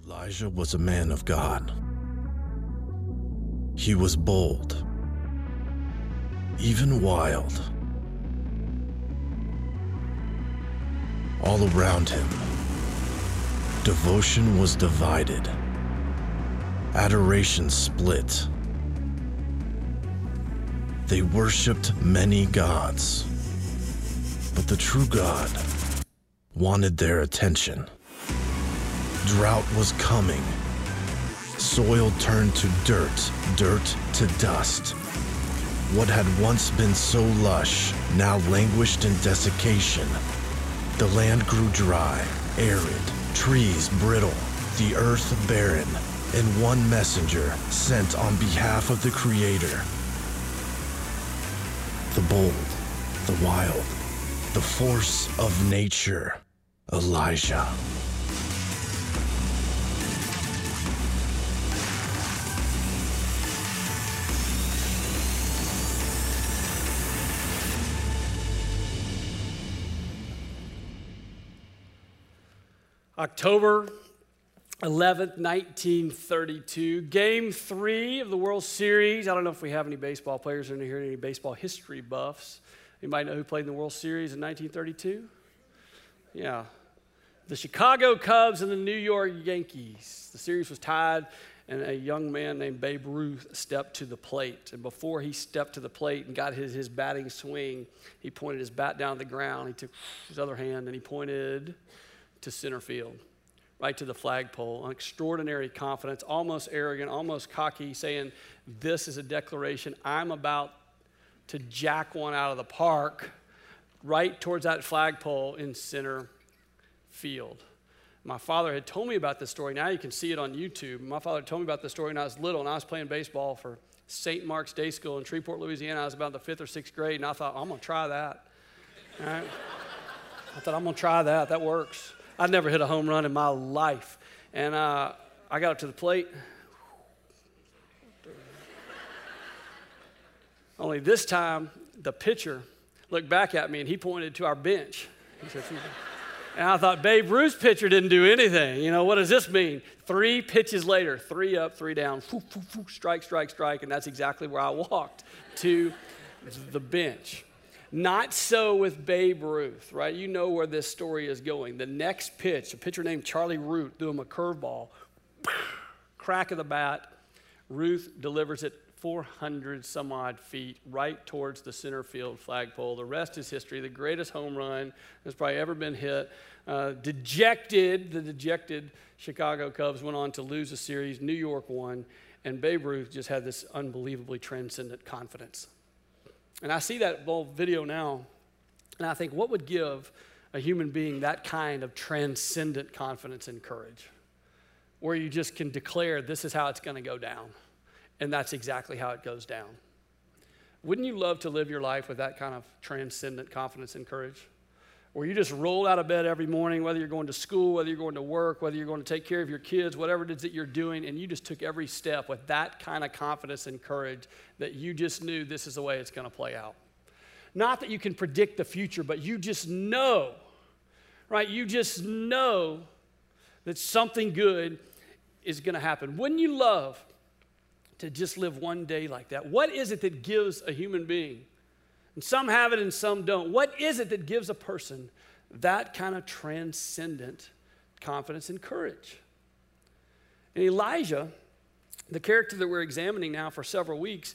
Elijah was a man of God. He was bold, even wild. All around him, devotion was divided, adoration split. They worshipped many gods, but the true God wanted their attention. Drought was coming. Soil turned to dirt, dirt to dust. What had once been so lush now languished in desiccation. The land grew dry, arid, trees brittle, the earth barren, and one messenger sent on behalf of the Creator. The bold, the wild, the force of nature, Elijah. October 11th, 1932, Game 3 of the World Series. I don't know if we have any baseball players in here, any baseball history buffs. Anybody know who played in the World Series in 1932? Yeah. The Chicago Cubs and the New York Yankees. The series was tied, and a young man named Babe Ruth stepped to the plate. And before he stepped to the plate and got his batting swing, he pointed his bat down to the ground. He took his other hand and he pointed to center field, right to the flagpole. An extraordinary confidence, almost arrogant, almost cocky, saying, this is a declaration. I'm about to jack one out of the park right towards that flagpole in center field. My father had told me about this story. Now you can see it on YouTube. My father told me about this story when I was little, and I was playing baseball for St. Mark's Day School in Shreveport, Louisiana. I was about in the 5th or 6th grade, and I thought, I'm going to try that. All right? I thought, I'm going to try that. That works. I'd never hit a home run in my life. And I got up to the plate. Only this time, the pitcher looked back at me, and he pointed to our bench. He said, and I thought, Babe Ruth's pitcher didn't do anything. You know, what does this mean? 3 pitches later, 3 up, 3 down, strike, strike, strike, and that's exactly where I walked, to the bench. Not so with Babe Ruth, right? You know where this story is going. The next pitch, a pitcher named Charlie Root threw him a curveball, crack of the bat. Ruth delivers it 400 some odd feet right towards the center field flagpole. The rest is history. The greatest home run that's probably ever been hit. The dejected Chicago Cubs went on to lose the series. New York won, and Babe Ruth just had this unbelievably transcendent confidence. And I see that little video now, and I think, what would give a human being that kind of transcendent confidence and courage, where you just can declare this is how it's going to go down, and that's exactly how it goes down? Wouldn't you love to live your life with that kind of transcendent confidence and courage, where you just roll out of bed every morning, whether you're going to school, whether you're going to work, whether you're going to take care of your kids, whatever it is that you're doing, and you just took every step with that kind of confidence and courage that you just knew this is the way it's going to play out. Not that you can predict the future, but you just know, right? You just know that something good is going to happen. Wouldn't you love to just live one day like that? What is it that gives a human being? And some have it and some don't. What is it that gives a person that kind of transcendent confidence and courage? And Elijah, the character that we're examining now for several weeks,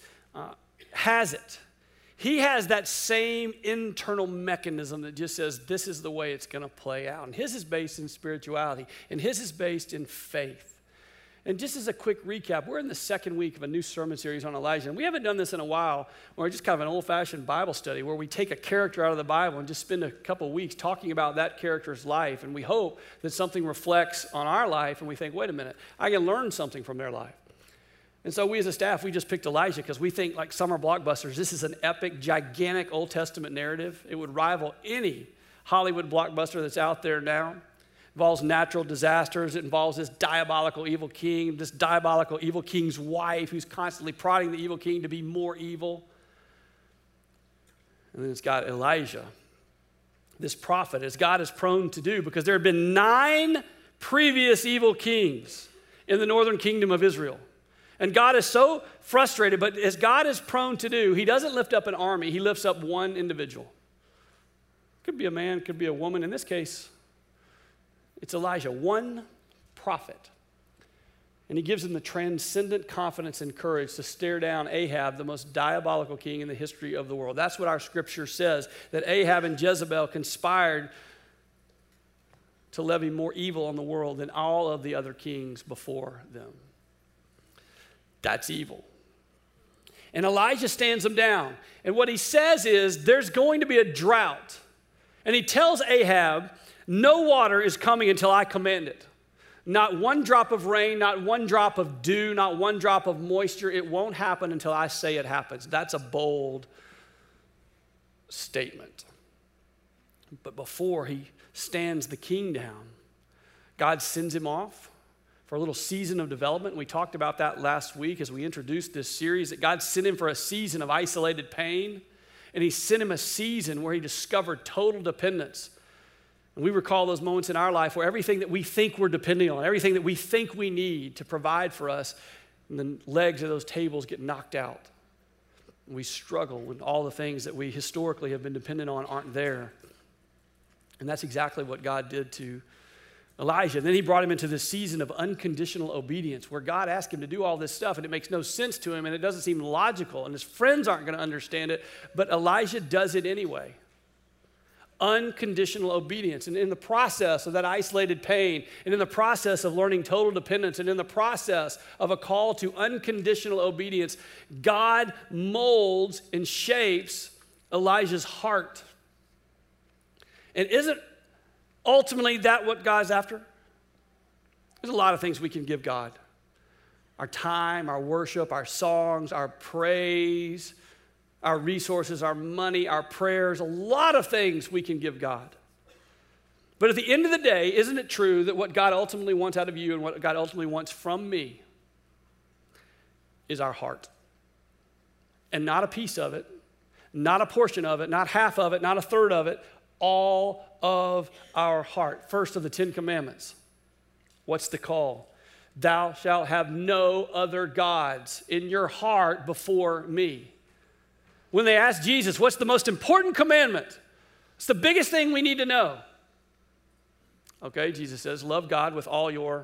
has it. He has that same internal mechanism that just says this is the way it's going to play out. And his is based in spirituality, and his is based in faith. And just as a quick recap, we're in the 2nd week of a new sermon series on Elijah. And we haven't done this in a while, or just kind of an old-fashioned Bible study where we take a character out of the Bible and just spend a couple weeks talking about that character's life. And we hope that something reflects on our life, and we think, wait a minute, I can learn something from their life. And so we as a staff, we just picked Elijah because we think, like summer blockbusters, this is an epic, gigantic Old Testament narrative. It would rival any Hollywood blockbuster that's out there now. It involves natural disasters. It involves this diabolical evil king, this diabolical evil king's wife who's constantly prodding the evil king to be more evil. And then it's got Elijah, this prophet, as God is prone to do, because there had been 9 previous evil kings in the northern kingdom of Israel. And God is so frustrated, but as God is prone to do, he doesn't lift up an army, he lifts up one individual. Could be a man, could be a woman. In this case, it's Elijah, one prophet. And he gives him the transcendent confidence and courage to stare down Ahab, the most diabolical king in the history of the world. That's what our scripture says, that Ahab and Jezebel conspired to levy more evil on the world than all of the other kings before them. That's evil. And Elijah stands them down. And what he says is, there's going to be a drought. And he tells Ahab, no water is coming until I command it. Not one drop of rain, not one drop of dew, not one drop of moisture. It won't happen until I say it happens. That's a bold statement. But before he stands the king down, God sends him off for a little season of development. We talked about that last week as we introduced this series, that God sent him for a season of isolated pain, and he sent him a season where he discovered total dependence. And we recall those moments in our life where everything that we think we're depending on, everything that we think we need to provide for us, and the legs of those tables get knocked out. And we struggle when all the things that we historically have been dependent on aren't there. And that's exactly what God did to Elijah. And then he brought him into this season of unconditional obedience where God asked him to do all this stuff and it makes no sense to him and it doesn't seem logical and his friends aren't going to understand it, but Elijah does it anyway. Unconditional obedience. And in the process of that isolated pain and in the process of learning total dependence and in the process of a call to unconditional obedience, God molds and shapes Elijah's heart. And isn't ultimately that what God's after? There's a lot of things we can give God. Our time, our worship, our songs, our praise, our resources, our money, our prayers, a lot of things we can give God. But at the end of the day, isn't it true that what God ultimately wants out of you and what God ultimately wants from me is our heart? And not a piece of it, not a portion of it, not half of it, not a third of it, all of our heart. First of the 10 Commandments. What's the call? Thou shalt have no other gods in your heart before me. When they asked Jesus, what's the most important commandment? It's the biggest thing we need to know. Okay, Jesus says, love God with all your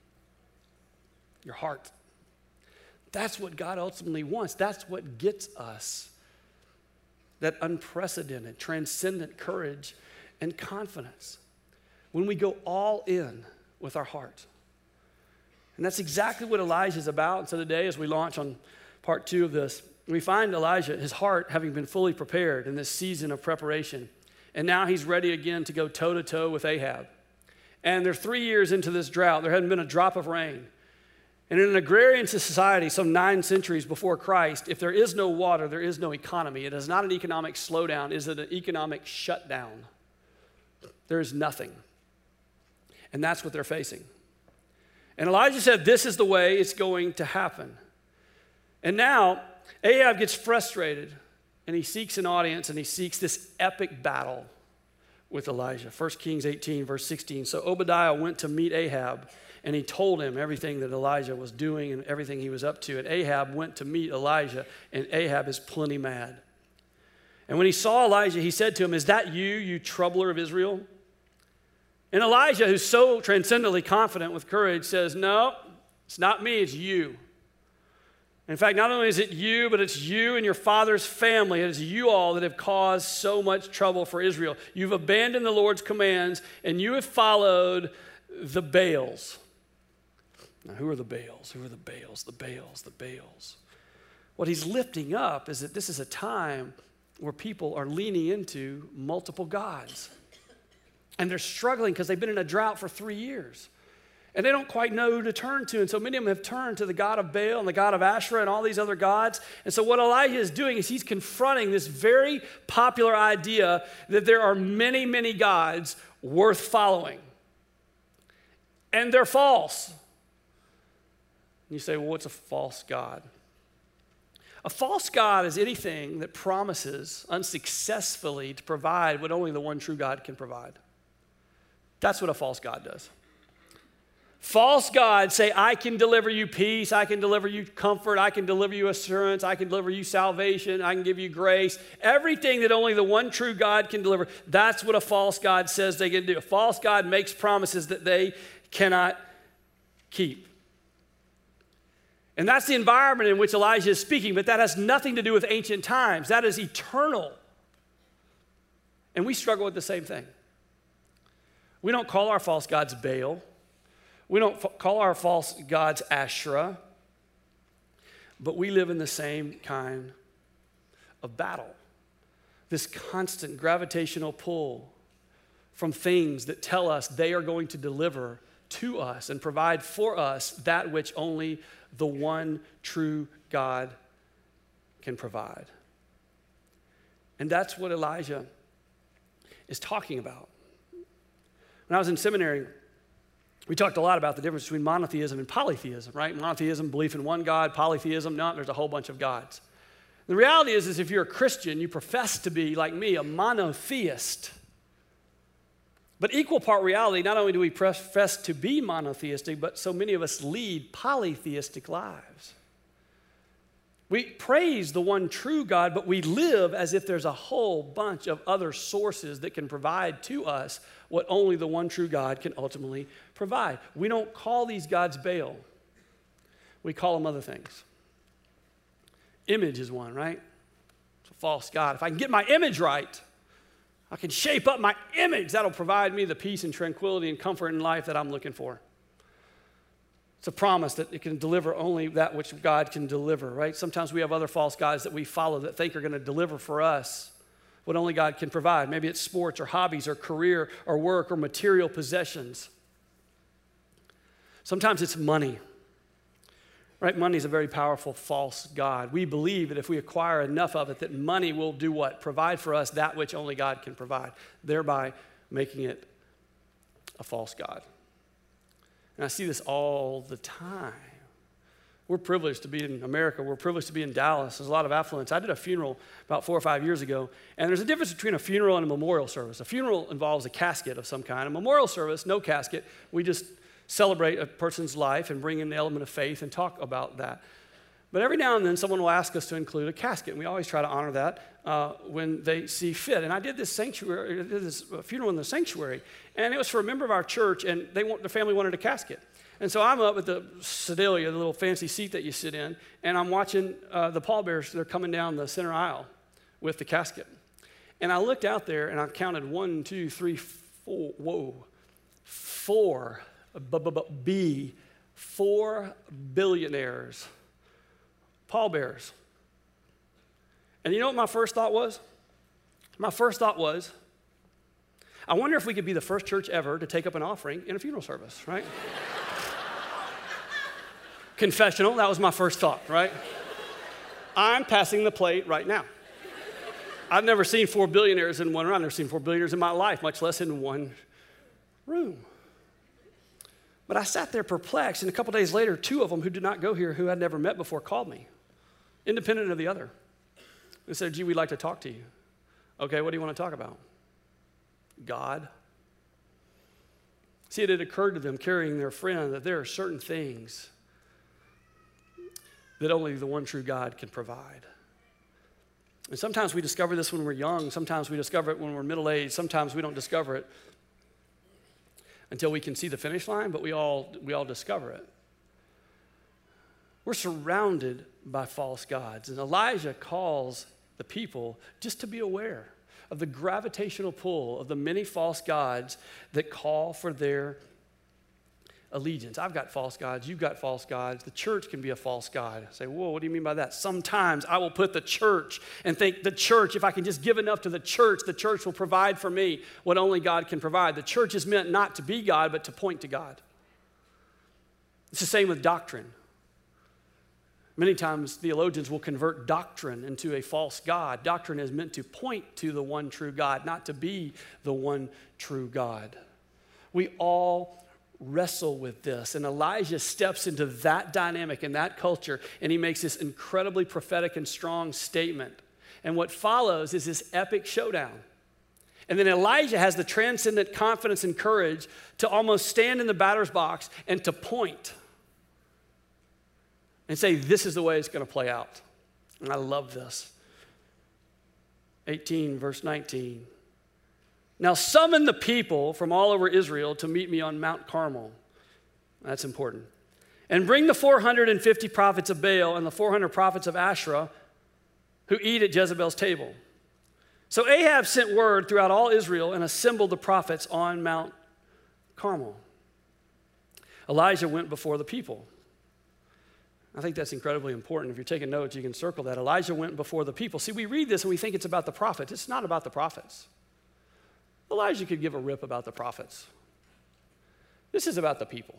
heart. That's what God ultimately wants. That's what gets us that unprecedented, transcendent courage and confidence when we go all in with our heart. And that's exactly what Elijah is about. And so today, as we launch on part 2 of this, we find Elijah, his heart having been fully prepared in this season of preparation. And now he's ready again to go toe-to-toe with Ahab. And they're 3 years into this drought. There hadn't been a drop of rain. And in an agrarian society, some 9 centuries before Christ, if there is no water, there is no economy. It is not an economic slowdown. It is an economic shutdown. There is nothing. And that's what they're facing. And Elijah said, this is the way it's going to happen. And now, Ahab gets frustrated, and he seeks an audience, and he seeks this epic battle with Elijah. 1 Kings 18, verse 16. So Obadiah went to meet Ahab, and he told him everything that Elijah was doing and everything he was up to. And Ahab went to meet Elijah, and Ahab is plenty mad. And when he saw Elijah, he said to him, is that you, you troubler of Israel? And Elijah, who's so transcendently confident with courage, says, no, it's not me, it's you. In fact, not only is it you, but it's you and your father's family. It is you all that have caused so much trouble for Israel. You've abandoned the Lord's commands, and you have followed the Baals. Now, who are the Baals? Who are the Baals? The Baals, the Baals. What he's lifting up is that this is a time where people are leaning into multiple gods. And they're struggling because they've been in a drought for 3 years. And they don't quite know who to turn to. And so many of them have turned to the god of Baal and the god of Asherah and all these other gods. And so what Elijah is doing is he's confronting this very popular idea that there are many, many gods worth following. And they're false. You say, well, what's a false god? A false god is anything that promises unsuccessfully to provide what only the one true God can provide. That's what a false god does. false gods say, I can deliver you peace, I can deliver you comfort, I can deliver you assurance, I can deliver you salvation, I can give you grace. Everything that only the one true God can deliver, that's what a false god says they can do. A false god makes promises that they cannot keep. And that's the environment in which Elijah is speaking, but that has nothing to do with ancient times. That is eternal. And we struggle with the same thing. We don't call our false gods Baal. We don't call our false gods Asherah. But we live in the same kind of battle. This constant gravitational pull from things that tell us they are going to deliver to us and provide for us that which only the one true God can provide. And that's what Elijah is talking about. When I was in seminary, we talked a lot about the difference between monotheism and polytheism, right? Monotheism, belief in one God. Polytheism, no, there's a whole bunch of gods. The reality is if you're a Christian, you profess to be, like me, a monotheist. But equal part reality, not only do we profess to be monotheistic, but so many of us lead polytheistic lives. We praise the one true God, but we live as if there's a whole bunch of other sources that can provide to us what only the one true God can ultimately provide. We don't call these gods Baal. We call them other things. Image is one, right? It's a false god. If I can get my image right, I can shape up my image. That'll provide me the peace and tranquility and comfort in life that I'm looking for. It's a promise that it can deliver only that which God can deliver, right? Sometimes we have other false gods that we follow that think are going to deliver for us what only God can provide. Maybe it's sports or hobbies or career or work or material possessions. Sometimes it's money, right? Money is a very powerful false god. We believe that if we acquire enough of it, that money will do what? Provide for us that which only God can provide, thereby making it a false god. And I see this all the time. We're privileged to be in America. We're privileged to be in Dallas. There's a lot of affluence. I did a funeral about 4 or 5 years ago, and there's a difference between a funeral and a memorial service. A funeral involves a casket of some kind. A memorial service, no casket. We just celebrate a person's life and bring in the element of faith and talk about that. But every now and then, someone will ask us to include a casket, and we always try to honor that when they see fit. And I did this funeral in the sanctuary, and it was for a member of our church, and the family wanted a casket. And so I'm up at the sedalia, the little fancy seat that you sit in, and I'm watching the pallbearers. They're coming down the center aisle with the casket. And I looked out there, and I counted 1, 2, 3, 4, four billionaires, pallbearers. And you know what my first thought was? My first thought was, I wonder if we could be the first church ever to take up an offering in a funeral service, right? Confessional, that was my first thought, right? I'm passing the plate right now. I've never seen 4 billionaires in one room. I've never seen 4 billionaires in my life, much less in one room. But I sat there perplexed, and a couple days later, 2 of them who did not go here, who I'd never met before, called me, independent of the other. They said, gee, we'd like to talk to you. Okay, what do you want to talk about? God. See, it had occurred to them, carrying their friend, that there are certain things that only the one true God can provide. And sometimes we discover this when we're young. Sometimes we discover it when we're middle-aged. Sometimes we don't discover it until we can see the finish line, but we all discover it. We're surrounded by false gods. And Elijah calls the people just to be aware of the gravitational pull of the many false gods that call for their allegiance. I've got false gods. You've got false gods. The church can be a false god. I say, whoa, what do you mean by that? Sometimes I will put the church and think the church, if I can just give enough to the church will provide for me what only God can provide. The church is meant not to be God, but to point to God. It's the same with doctrine. Many times theologians will convert doctrine into a false god. Doctrine is meant to point to the one true God, not to be the one true God. We all wrestle with this, and Elijah steps into that dynamic and that culture, and he makes this incredibly prophetic and strong statement. And what follows is this epic showdown. And then Elijah has the transcendent confidence and courage to almost stand in the batter's box and to point and say, this is the way it's going to play out. And I love this. 18, verse 19. Now summon the people from all over Israel to meet me on Mount Carmel. That's important. And bring the 450 prophets of Baal and the 400 prophets of Asherah who eat at Jezebel's table. So Ahab sent word throughout all Israel and assembled the prophets on Mount Carmel. Elijah went before the people. I think that's incredibly important. If you're taking notes, you can circle that. Elijah went before the people. See, we read this and we think it's about the prophets. It's not about the prophets. Elijah could give a rip about the prophets. This is about the people.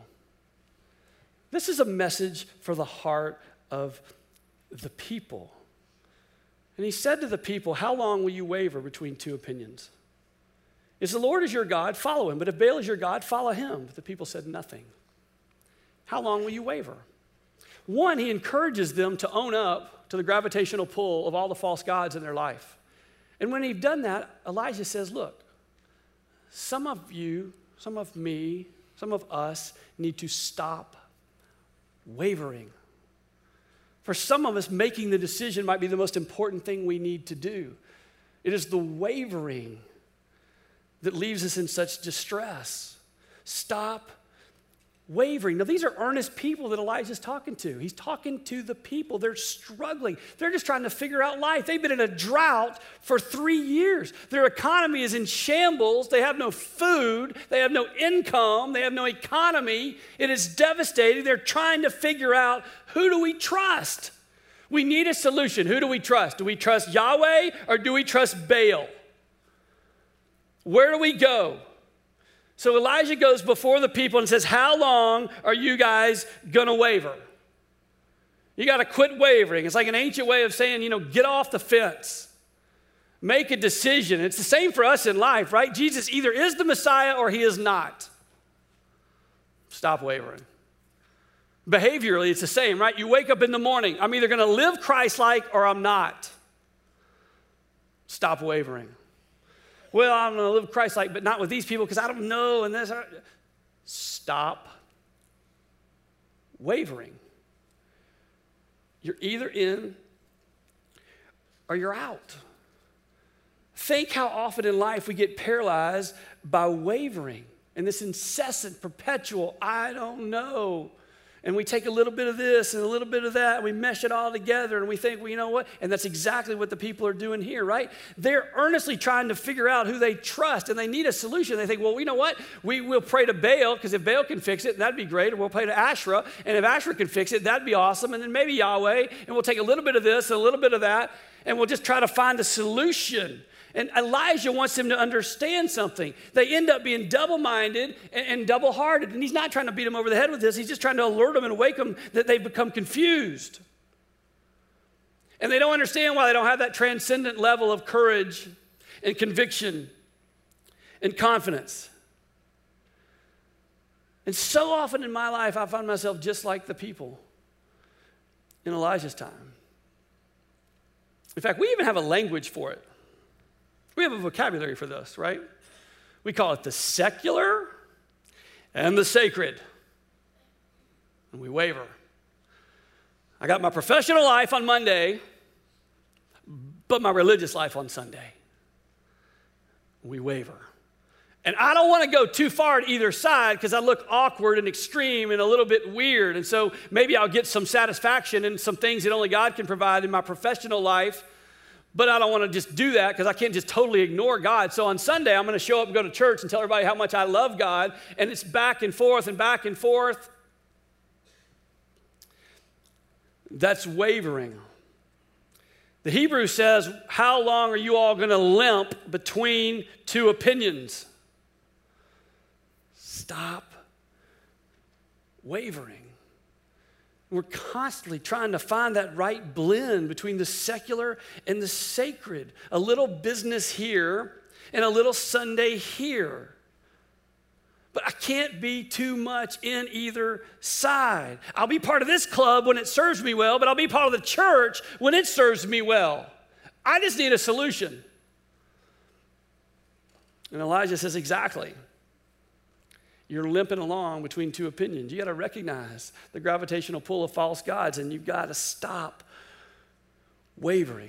This is a message for the heart of the people. And he said to the people, how long will you waver between two opinions? If the Lord is your God, follow him. But if Baal is your God, follow him. But the people said nothing. How long will you waver? One, he encourages them to own up to the gravitational pull of all the false gods in their life. And when he'd done that, Elijah says, look, some of you, some of me, some of us need to stop wavering. For some of us, making the decision might be the most important thing we need to do. It is the wavering that leaves us in such distress. Stop wavering. Now, these are earnest people that Elijah's talking to. He's talking to the people. They're struggling. They're just trying to figure out life. They've been in a drought for 3 years. Their economy is in shambles. They have no food. They have no income. They have no economy. It is devastating. They're trying to figure out, who do we trust? We need a solution. Who do we trust? Do we trust Yahweh or do we trust Baal? Where do we go? So Elijah goes before the people and says, how long are you guys going to waver? You got to quit wavering. It's like an ancient way of saying, get off the fence. Make a decision. It's the same for us in life, right? Jesus either is the Messiah or he is not. Stop wavering. Behaviorally, it's the same, right? You wake up in the morning. I'm either going to live Christ-like or I'm not. Stop wavering. Well, I'm going to live Christ-like, but not with these people because I don't know. And this. Stop wavering. You're either in or you're out. Think how often in life we get paralyzed by wavering and this incessant, perpetual, I don't know. And we take a little bit of this and a little bit of that, and we mesh it all together, and we think, well, you know what? And that's exactly what the people are doing here, right? They're earnestly trying to figure out who they trust, and they need a solution. They think, well, you know what? We'll pray to Baal, because if Baal can fix it, that'd be great. Or we'll pray to Asherah, and if Asherah can fix it, that'd be awesome. And then maybe Yahweh, and we'll take a little bit of this and a little bit of that, and we'll just try to find a solution. And Elijah wants them to understand something. They end up being double-minded and double-hearted. And he's not trying to beat them over the head with this. He's just trying to alert them and awake them that they've become confused. And they don't understand why they don't have that transcendent level of courage and conviction and confidence. And so often in my life, I find myself just like the people in Elijah's time. In fact, we even have a language for it. We have a vocabulary for this, right? We call it the secular and the sacred. And we waver. I got my professional life on Monday, but my religious life on Sunday. We waver. And I don't want to go too far to either side because I look awkward and extreme and a little bit weird. And so maybe I'll get some satisfaction in some things that only God can provide in my professional life. But I don't want to just do that because I can't just totally ignore God. So on Sunday, I'm going to show up and go to church and tell everybody how much I love God. And it's back and forth and back and forth. That's wavering. The Hebrew says, how long are you all going to limp between two opinions? Stop wavering. We're constantly trying to find that right blend between the secular and the sacred. A little business here and a little Sunday here. But I can't be too much in either side. I'll be part of this club when it serves me well, but I'll be part of the church when it serves me well. I just need a solution. And Elijah says, exactly. You're limping along between two opinions. You got to recognize the gravitational pull of false gods, and you've got to stop wavering.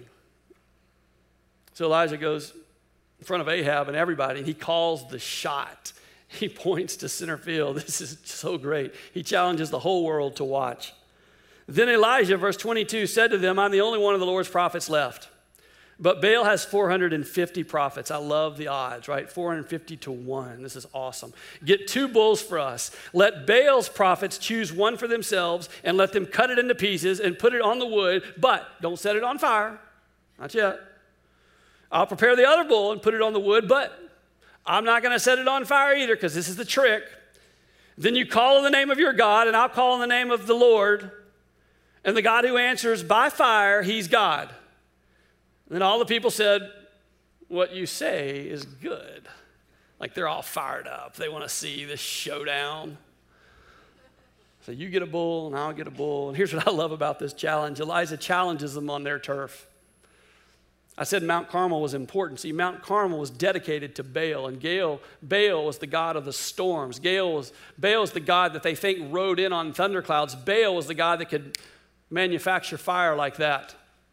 So Elijah goes in front of Ahab and everybody, and he calls the shot. He points to center field. This is so great. He challenges the whole world to watch. Then Elijah, verse 22, said to them, I'm the only one of the Lord's prophets left. But Baal has 450 prophets. I love the odds, right? 450 to 1. This is awesome. Get 2 bulls for us. Let Baal's prophets choose one for themselves and let them cut it into pieces and put it on the wood, but don't set it on fire. Not yet. I'll prepare the other bull and put it on the wood, but I'm not going to set it on fire either because this is the trick. Then you call on the name of your God, and I'll call on the name of the Lord. And the God who answers by fire, he's God. Then all the people said, what you say is good. Like they're all fired up. They want to see this showdown. So you get a bull and I'll get a bull. And here's what I love about this challenge. Elijah challenges them on their turf. I said Mount Carmel was important. See, Mount Carmel was dedicated to Baal. And Baal was the god of the storms. Baal was the god that they think rode in on thunderclouds. Baal was the god that could manufacture fire like that.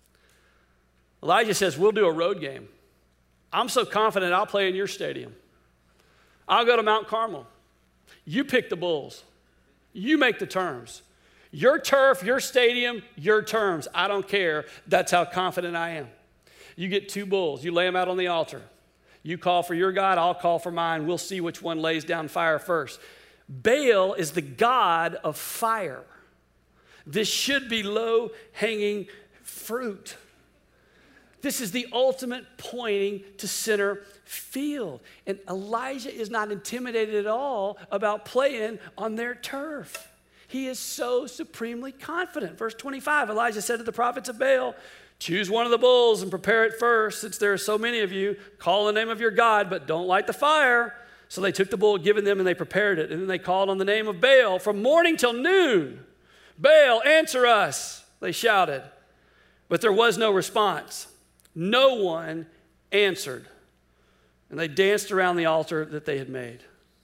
Elijah says, we'll do a road game. I'm so confident I'll play in your stadium. I'll go to Mount Carmel. You pick the bulls. You make the terms. Your turf, your stadium, your terms. I don't care. That's how confident I am. You get 2 bulls. You lay them out on the altar. You call for your God. I'll call for mine. We'll see which one lays down fire first. Baal is the god of fire. This should be low-hanging fruit. This is the ultimate pointing to center field. And Elijah is not intimidated at all about playing on their turf. He is so supremely confident. Verse 25, Elijah said to the prophets of Baal, choose one of the bulls and prepare it first. Since there are so many of you, call on the name of your God, but don't light the fire. So they took the bull given them and they prepared it. And then they called on the name of Baal from morning till noon. Baal, answer us, they shouted. But there was no response. No one answered. And they danced around the altar that they had made.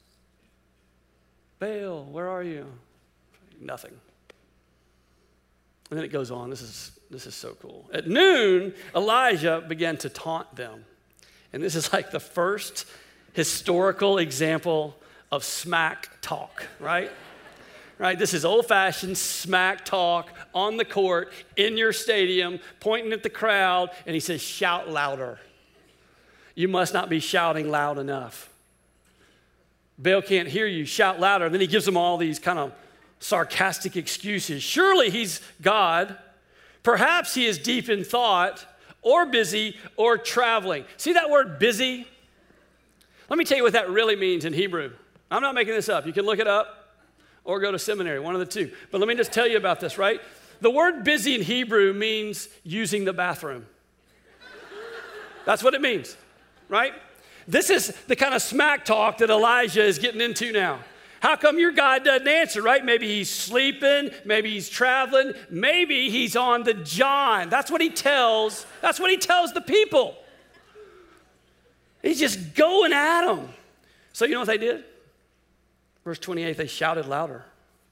Baal, where are you? Nothing. And then it goes on. This is so cool. At noon, Elijah began to taunt them. And this is like the first historical example of smack talk, right? Right? This is old-fashioned smack talk on the court, in your stadium, pointing at the crowd, and he says, shout louder. You must not be shouting loud enough. Baal can't hear you, shout louder. And then he gives them all these kind of sarcastic excuses. Surely he's God. Perhaps he is deep in thought, or busy, or traveling. See that word busy? Let me tell you what that really means in Hebrew. I'm not making this up. You can look it up or go to seminary, one of the two. But let me just tell you about this, right? The word busy in Hebrew means using the bathroom. That's what it means, right? This is the kind of smack talk that Elijah is getting into now. How come your God doesn't answer, right? Maybe he's sleeping, maybe he's traveling, maybe he's on the John. That's what he tells the people. He's just going at them. So you know what they did? Verse 28, they shouted louder.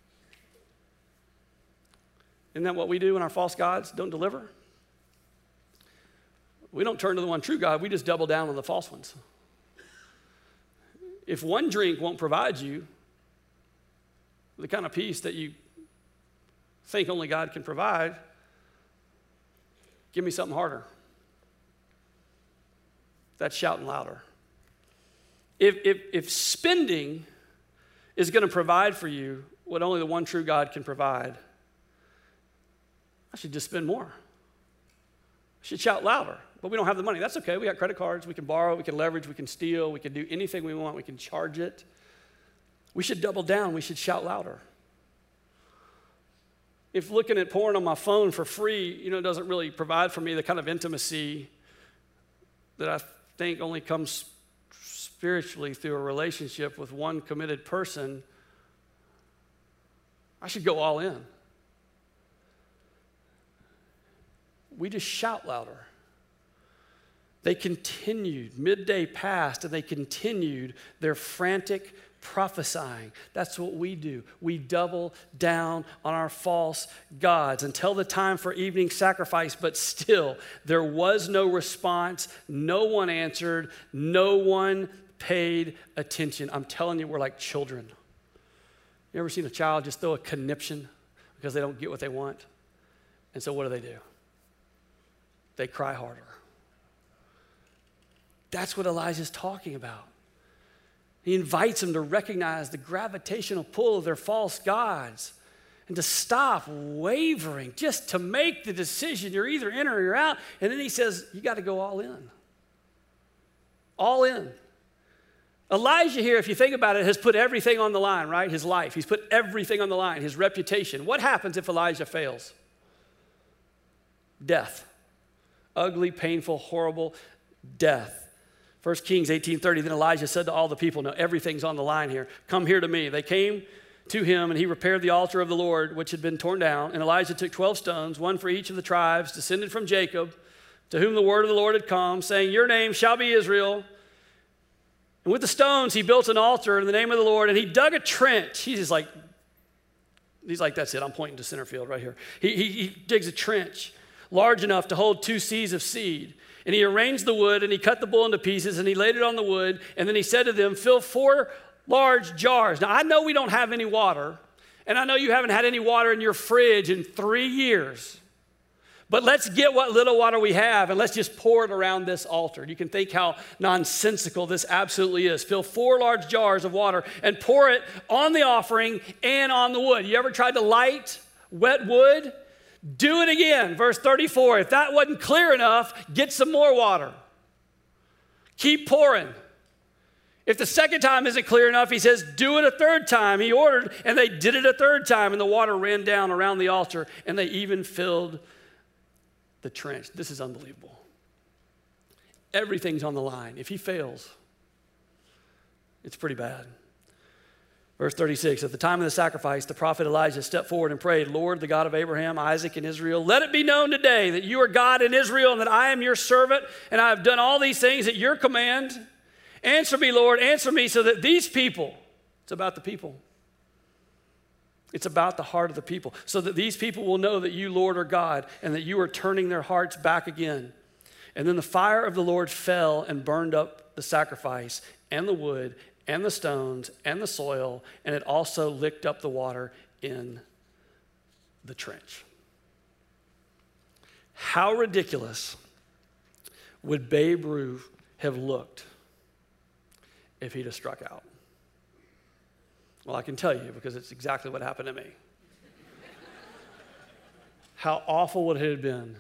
Isn't that what we do when our false gods don't deliver? We don't turn to the one true God, we just double down on the false ones. If one drink won't provide you the kind of peace that you think only God can provide, give me something harder. That's shouting louder. If spending is going to provide for you what only the one true God can provide, I should just spend more. I should shout louder, but we don't have the money. That's okay. We got credit cards. We can borrow. We can leverage. We can steal. We can do anything we want. We can charge it. We should double down. We should shout louder. If looking at porn on my phone for free, doesn't really provide for me the kind of intimacy that I think only comes spiritually through a relationship with one committed person, I should go all in. We just shout louder. They continued, midday passed, and they continued their frantic prophesying. That's what we do. We double down on our false gods until the time for evening sacrifice, but still, there was no response. No one answered. No one paid attention. I'm telling you, we're like children. You ever seen a child just throw a conniption because they don't get what they want? And so what do? They cry harder. That's what Elijah's talking about. He invites them to recognize the gravitational pull of their false gods and to stop wavering, just to make the decision. You're either in or you're out. And then he says, you got to go all in. All in. Elijah here, if you think about it, has put everything on the line, right? His life. He's put everything on the line, his reputation. What happens if Elijah fails? Death. Ugly, painful, horrible death. 1 Kings 18:30, then Elijah said to all the people, no, everything's on the line here. Come here to me. They came to him, and he repaired the altar of the Lord, which had been torn down. And Elijah took 12 stones, one for each of the tribes descended from Jacob, to whom the word of the Lord had come, saying, your name shall be Israel. And with the stones, he built an altar in the name of the Lord, and he dug a trench. He's like, that's it. I'm pointing to center field right here. He digs a trench large enough to hold 2 seahs of seed. And he arranged the wood, and he cut the bull into pieces, and he laid it on the wood. And then he said to them, fill 4 large jars. Now, I know we don't have any water, and I know you haven't had any water in your fridge in 3 years. But let's get what little water we have, and let's just pour it around this altar. You can think how nonsensical this absolutely is. Fill 4 large jars of water and pour it on the offering and on the wood. You ever tried to light wet wood? Do it again. Verse 34, if that wasn't clear enough, get some more water. Keep pouring. If the second time isn't clear enough, he says, do it a third time. He ordered, and they did it a third time, and the water ran down around the altar, and they even filled the trench. This is unbelievable. Everything's on the line. If he fails, it's pretty bad. Verse 36, at the time of the sacrifice, the prophet Elijah stepped forward and prayed, Lord, the God of Abraham, Isaac, and Israel, let it be known today that you are God in Israel and that I am your servant, and I have done all these things at your command. Answer me, Lord, answer me, so that these people, it's about the people. It's about the heart of the people, so that these people will know that you, Lord, are God, and that you are turning their hearts back again. And then the fire of the Lord fell and burned up the sacrifice and the wood and the stones and the soil, and it also licked up the water in the trench. How ridiculous would Babe Ruth have looked if he'd have struck out? Well, I can tell you because it's exactly what happened to me. How awful would it have been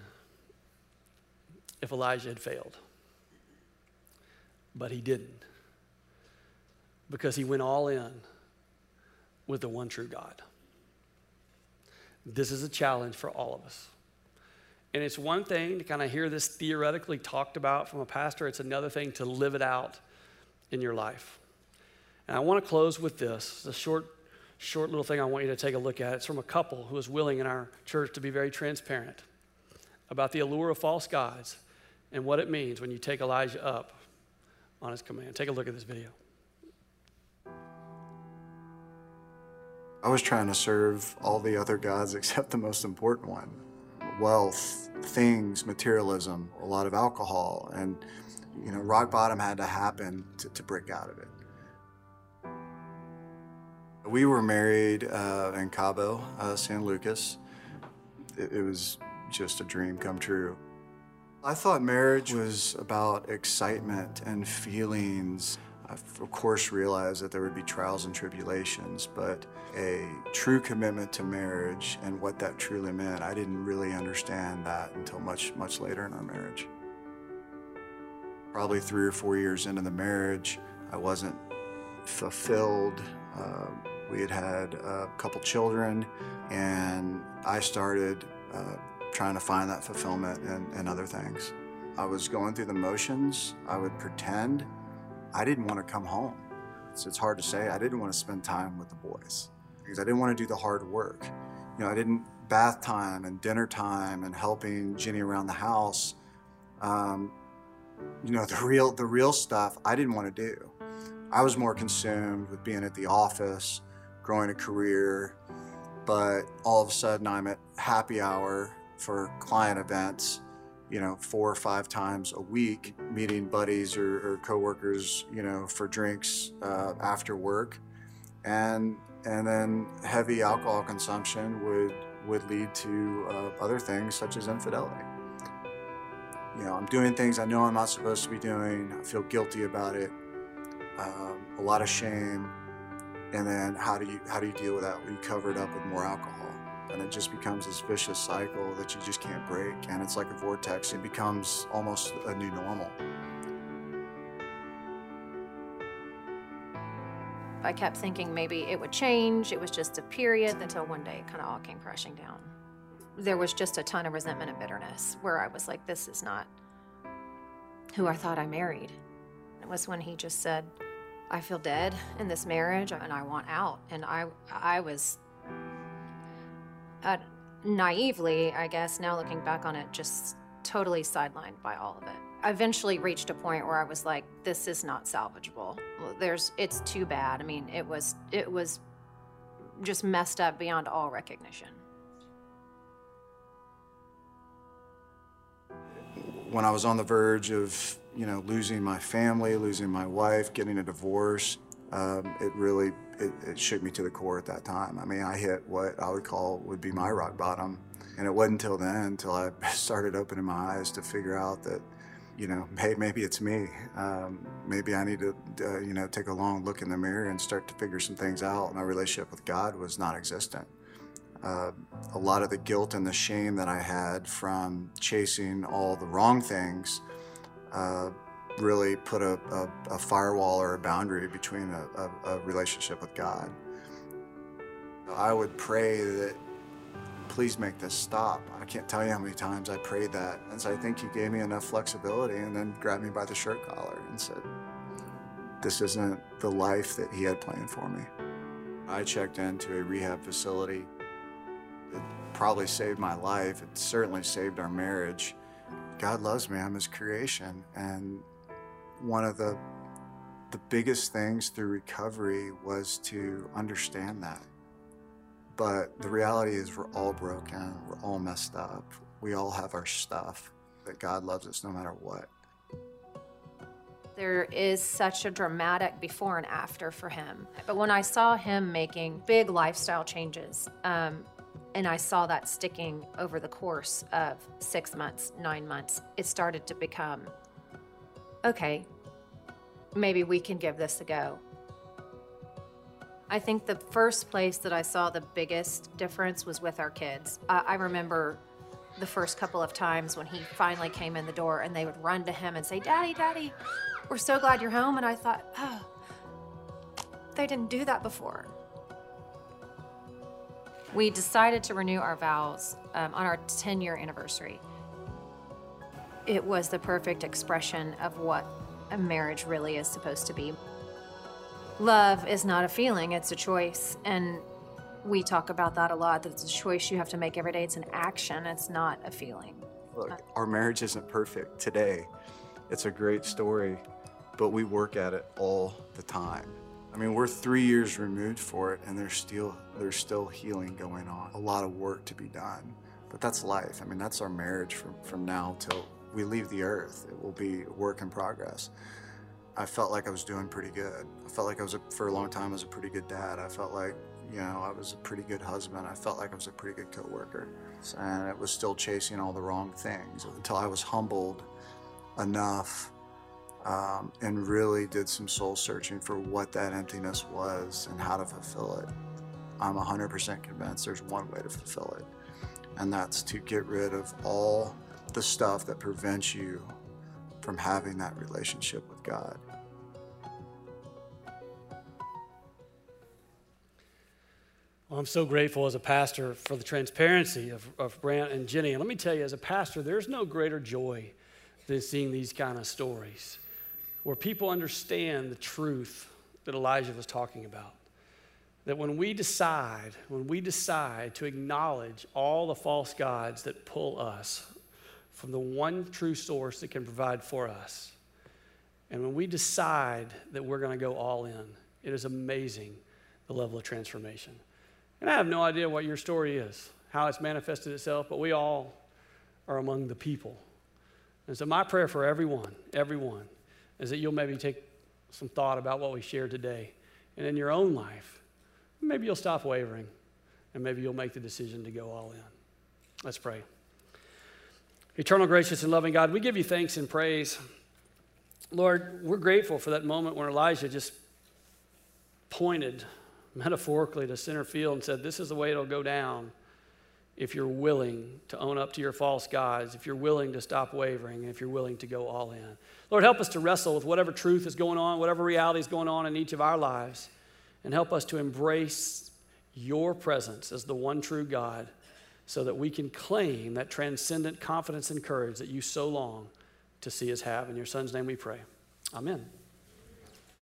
if Elijah had failed? But he didn't, because he went all in with the one true God. This is a challenge for all of us. And it's one thing to kind of hear this theoretically talked about from a pastor. It's another thing to live it out in your life. And I want to close with this. It's a short little thing I want you to take a look at. It's from a couple who is willing in our church to be very transparent about the allure of false gods and what it means when you take Elijah up on his command. Take a look at this video. I was trying to serve all the other gods except the most important one. Wealth, things, materialism, a lot of alcohol, and rock bottom had to happen to break out of it. We were married in Cabo, San Lucas. It was just a dream come true. I thought marriage was about excitement and feelings. I, of course, realized that there would be trials and tribulations, but a true commitment to marriage and what that truly meant, I didn't really understand that until much, much later in our marriage. Probably 3 or 4 years into the marriage, I wasn't fulfilled. We had had a couple children, and I started trying to find that fulfillment in other things. I was going through the motions. I would pretend. I didn't want to come home. It's hard to say. I didn't want to spend time with the boys because I didn't want to do the hard work. I didn't bath time and dinner time and helping Jenny around the house. You know, the real stuff I didn't want to do. I was more consumed with being at the office, growing a career, but all of a sudden I'm at happy hour for client events, you know, 4 or 5 times a week, meeting buddies or coworkers, you know, for drinks after work, and then heavy alcohol consumption would lead to other things such as infidelity. You know, I'm doing things I know I'm not supposed to be doing. I feel guilty about it, a lot of shame, and then how do you deal with that? Well, you cover it up with more alcohol. And it just becomes this vicious cycle that you just can't break. And it's like a vortex. It becomes almost a new normal. I kept thinking maybe it would change. It was just a period until one day it kind of all came crashing down. There was just a ton of resentment and bitterness where I was like, this is not who I thought I married. It was when he just said, I feel dead in this marriage and I want out. And I was... naively, I guess, now looking back on it, just totally sidelined by all of it. I eventually reached a point where I was like, this is not salvageable. It's too bad. I mean, it was just messed up beyond all recognition. When I was on the verge of, you know, losing my family, losing my wife, getting a divorce, it shook me to the core at that time. I mean, I hit what I would be my rock bottom. And it wasn't until then, until I started opening my eyes to figure out that, you know, hey, maybe it's me. Maybe I need to, you know, take a long look in the mirror and start to figure some things out. My relationship with God was non-existent. A lot of the guilt and the shame that I had from chasing all the wrong things really put a firewall or a boundary between a relationship with God. I would pray that, please make this stop. I can't tell you how many times I prayed that. And so I think he gave me enough flexibility and then grabbed me by the shirt collar and said, this isn't the life that he had planned for me. I checked into a rehab facility. It probably saved my life. It certainly saved our marriage. God loves me, I'm his creation. And one of the biggest things through recovery was to understand that. But the reality is we're all broken, we're all messed up. We all have our stuff, that God loves us no matter what. There is such a dramatic before and after for him. But when I saw him making big lifestyle changes, and I saw that sticking over the course of 6 months, 9 months, it started to become, okay, maybe we can give this a go. I think the first place that I saw the biggest difference was with our kids. I remember the first couple of times when he finally came in the door and they would run to him and say, Daddy, Daddy, we're so glad you're home. And I thought, oh, they didn't do that before. We decided to renew our vows on our 10-year anniversary. It was the perfect expression of what a marriage really is supposed to be. Love is not a feeling, it's a choice. And we talk about that a lot, that it's a choice you have to make every day. It's an action, it's not a feeling. Look, our marriage isn't perfect today. It's a great story, but we work at it all the time. I mean, we're 3 years removed for it, and there's still healing going on. A lot of work to be done, but that's life. I mean, that's our marriage from now till we leave the earth. It will be a work in progress. I felt like I was doing pretty good. I felt like for a long time, I was a pretty good dad. I felt like, you know, I was a pretty good husband. I felt like I was a pretty good coworker. And it was still chasing all the wrong things until I was humbled enough and really did some soul searching for what that emptiness was and how to fulfill it. I'm 100% convinced there's one way to fulfill it, and that's to get rid of all the stuff that prevents you from having that relationship with God. Well, I'm so grateful as a pastor for the transparency of Brant and Jenny. And let me tell you, as a pastor, there's no greater joy than seeing these kind of stories where people understand the truth that Elijah was talking about. That when we decide to acknowledge all the false gods that pull us from the one true source that can provide for us. And when we decide that we're going to go all in, it is amazing the level of transformation. And I have no idea what your story is, how it's manifested itself, but we all are among the people. And so my prayer for everyone, is that you'll maybe take some thought about what we shared today. And in your own life, maybe you'll stop wavering, and maybe you'll make the decision to go all in. Let's pray. Eternal, gracious, and loving God, we give you thanks and praise. Lord, we're grateful for that moment when Elijah just pointed metaphorically to center field and said, this is the way it'll go down if you're willing to own up to your false gods, if you're willing to stop wavering, and if you're willing to go all in. Lord, help us to wrestle with whatever truth is going on, whatever reality is going on in each of our lives, and help us to embrace your presence as the one true God, so that we can claim that transcendent confidence and courage that you so long to see us have. In your Son's name we pray. Amen.